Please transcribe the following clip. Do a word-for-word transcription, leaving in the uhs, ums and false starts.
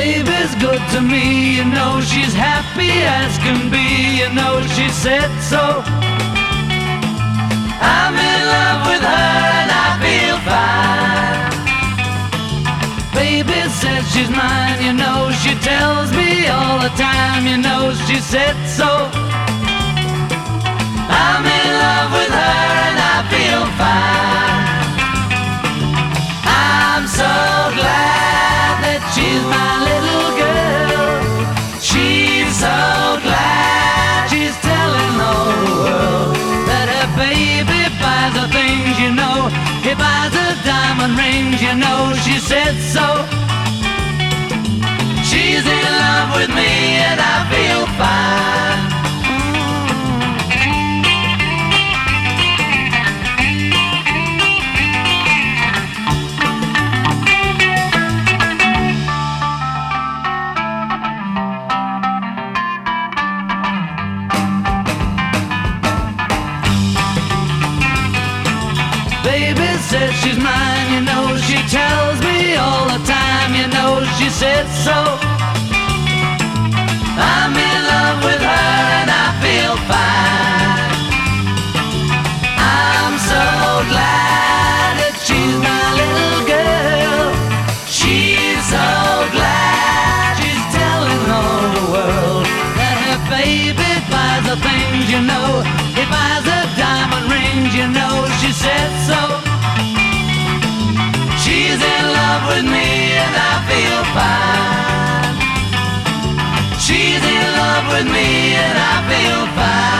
Baby's good to me, you know she's happy as can be, you know she said so. I'm in love with her and I feel fine. Baby says she's mine, you know she tells me all the time, you know she said so. I'm in love with her and I feel fine. I'm so glad that she's my little girl. She's so glad she's telling all the world that her baby buys her things, you know. He buys her diamond rings, you know she said so. She's in love with me and I feel fine. Baby says she's mine, you know she tells me all the time, you know she said so. I'm in love with her and I feel fine. I'm so glad that she's my little girl. She's so glad she's telling all the world that her baby buys her things, you know. He buys her diamond rings, you know she said so. She's in love with me and I feel fine. She's in love with me and I feel fine.